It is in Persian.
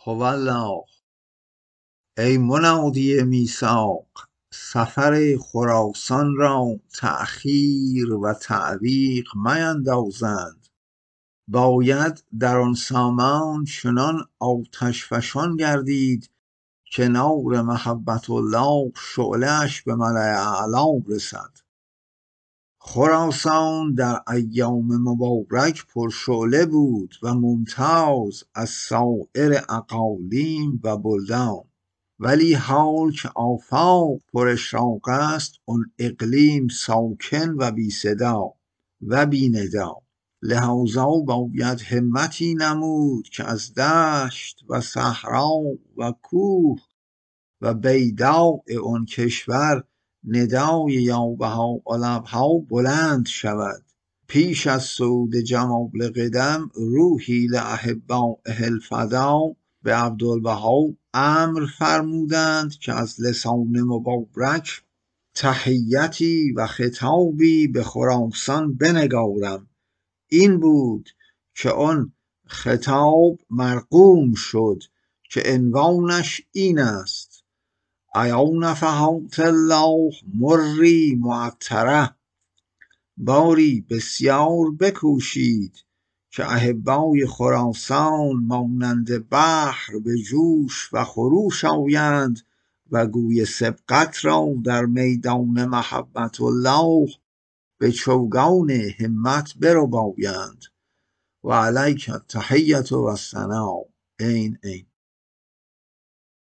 هو الله. ای منادی میثاق، سفر خراسان را تأخیر و تعلیق میندازند. باید در آن سامان چنان آتشفشان گردید که نار محبت الله شعله اش به ملأ اعلی رسد. خراسان در ایام مبارک پرشعله بود و ممتاز از سایر اقالیم و بلدان، ولی حال که آفاق پر اشراق است، آن اقلیم ساکن و بی صدا و بی ندا. لذا باید همتی نمود که از دشت و صحرا و کوه و بیداء آن کشور ندای یا بهاءالابها بلند شود. پیش از صعود جمال قدم روحی لاحبایه الفدا به عبدالبها امر فرمودند که از لسان مبارک تحیتی و خطابی به خراسان بنگارم. این بود که آن خطاب مرقوم شد که عنوانش این است: ایا نفحات الله مری معطره. باری بسیار بکوشید که احبای خراسان مانند بحر به جوش و خروش آیند و گوی سبقت را در میدان محبت الله به چوگان همت بربایند. و علیک التحیة و الثناء. این